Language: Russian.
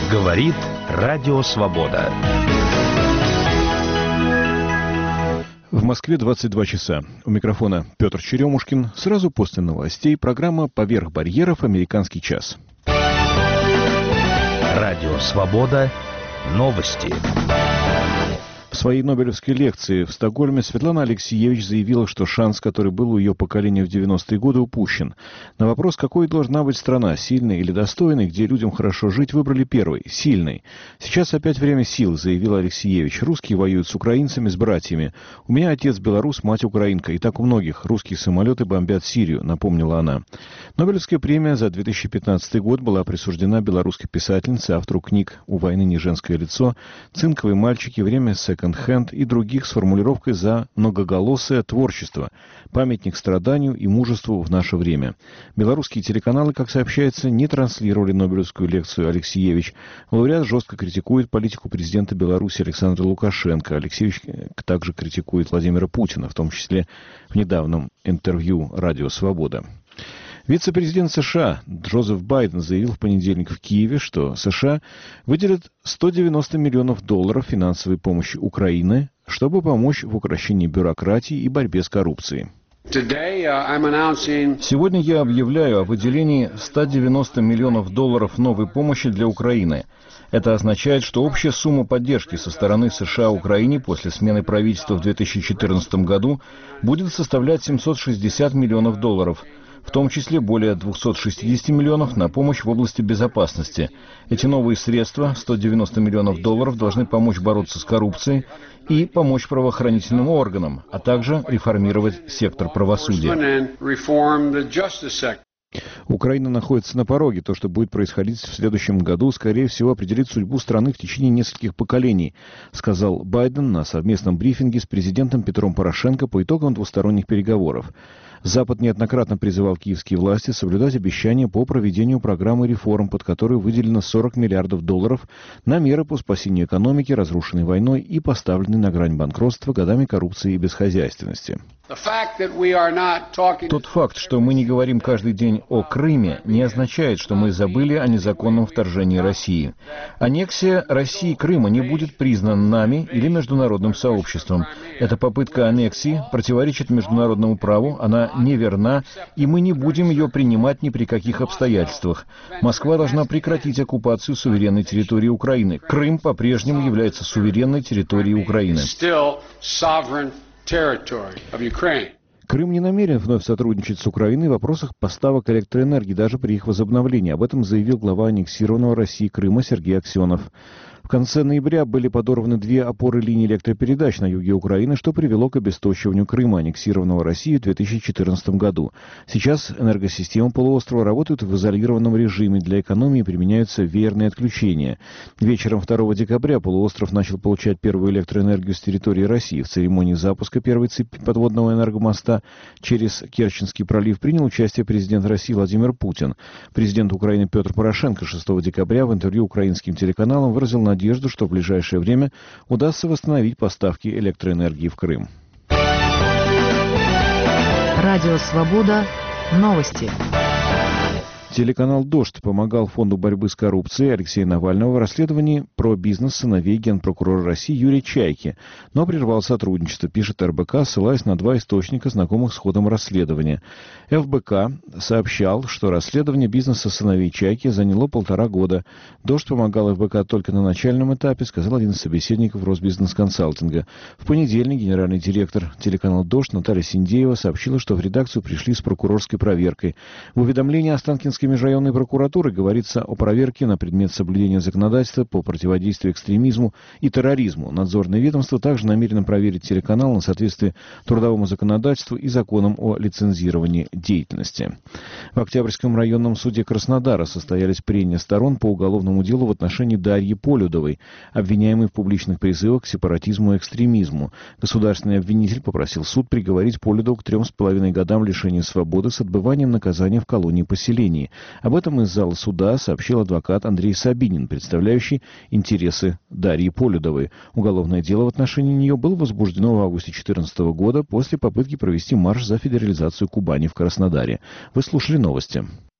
Говорит Радио Свобода. В Москве 22 часа. У микрофона Петр Черемушкин. Сразу после новостей программа «Поверх барьеров. Американский час». Радио Свобода. Новости. В своей нобелевской лекции в Стокгольме Светлана Алексиевич заявила, что шанс, который был у ее поколения в 90-е годы, упущен. На вопрос, какой должна быть страна, сильной или достойной, где людям хорошо жить, выбрали первый – сильной. Сейчас опять время сил, заявила Алексиевич. Русские воюют с украинцами, с братьями. У меня отец белорус, мать украинка. И так у многих. Русские самолеты бомбят Сирию, напомнила она. Нобелевская премия за 2015 год была присуждена белорусской писательнице, автору книг «У войны не женское лицо», «Цинковые мальчики», «Время секонд-хенд» и других с формулировкой за многоголосое творчество, памятник страданию и мужеству в наше время. Белорусские телеканалы, как сообщается, не транслировали нобелевскую лекцию Алексиевич. Лауреат жестко критикует политику президента Беларуси Александра Лукашенко. Алексиевич также критикует Владимира Путина, в том числе в недавнем интервью «Радио Свобода». Вице-президент США Джозеф Байден заявил в понедельник в Киеве, что США выделят $190 миллионов финансовой помощи Украине, чтобы помочь в укрощении бюрократии и борьбе с коррупцией. Сегодня я объявляю о выделении $190 миллионов новой помощи для Украины. Это означает, что общая сумма поддержки со стороны США Украине после смены правительства в 2014 году будет составлять $760 миллионов, в том числе более 260 миллионов на помощь в области безопасности. Эти новые средства, $190 миллионов, должны помочь бороться с коррупцией и помочь правоохранительным органам, а также реформировать сектор правосудия. Украина находится на пороге. То, что будет происходить в следующем году, скорее всего, определит судьбу страны в течение нескольких поколений, сказал Байден на совместном брифинге с президентом Петром Порошенко по итогам двусторонних переговоров. Запад неоднократно призывал киевские власти соблюдать обещания по проведению программы реформ, под которую выделено $40 миллиардов на меры по спасению экономики, разрушенной войной и поставленной на грань банкротства годами коррупции и безхозяйственности. Тот факт, что мы не говорим каждый день о Крыме, не означает, что мы забыли о незаконном вторжении России. Аннексия России Крыма не будет признана нами или международным сообществом. Эта попытка аннексии противоречит международному праву, она неверна, и мы не будем ее принимать ни при каких обстоятельствах. Москва должна прекратить оккупацию суверенной территории Украины. Крым по-прежнему является суверенной территорией Украины. Крым не намерен вновь сотрудничать с Украиной в вопросах поставок электроэнергии, даже при их возобновлении. Об этом заявил глава аннексированного России Крыма Сергей Аксенов. В конце ноября были подорваны 2 опоры линий электропередач на юге Украины, что привело к обесточиванию Крыма, аннексированного Россией в 2014 году. Сейчас энергосистема полуострова работает в изолированном режиме. Для экономии применяются веерные отключения. Вечером 2 декабря полуостров начал получать первую электроэнергию с территории России. В церемонии запуска первой цепи подводного энергомоста через Керченский пролив принял участие президент России Владимир Путин. Президент Украины Петр Порошенко 6 декабря в интервью украинским телеканалам выразил надежду, что в ближайшее время удастся восстановить поставки электроэнергии в Крым. Радио Свобода. Новости. Телеканал «Дождь» помогал Фонду борьбы с коррупцией Алексея Навального в расследовании про бизнес сыновей генпрокурора России Юрия Чайки, но прервал сотрудничество, пишет РБК, ссылаясь на 2 источника, знакомых с ходом расследования. ФБК сообщал, что расследование бизнеса сыновей Чайки заняло 1,5 года. «Дождь» помогал ФБК только на начальном этапе, сказал один из собеседников Росбизнес-консалтинга. В понедельник генеральный директор телеканала «Дождь» Наталья Синдеева сообщила, что в редакцию пришли с прокурорской проверкой. В уведомлении Останкинской межрайонной прокуратуры говорится о проверке на предмет соблюдения законодательства по противодействию экстремизму и терроризму. Надзорное ведомство также намерено проверить телеканал на соответствие трудовому законодательству и законам о лицензировании деятельности. В Октябрьском районном суде Краснодара состоялись прения сторон по уголовному делу в отношении Дарьи Полюдовой, обвиняемой в публичных призывах к сепаратизму и экстремизму. Государственный обвинитель попросил суд приговорить Полюдову к 3,5 годам лишения свободы с отбыванием наказания в колонии-поселении. Об этом из зала суда сообщил адвокат Андрей Сабинин, представляющий интересы Дарьи Полюдовой. Уголовное дело в отношении нее было возбуждено в августе 2014 года после попытки провести марш за федерализацию Кубани в Краснодаре. Вы слушали новости.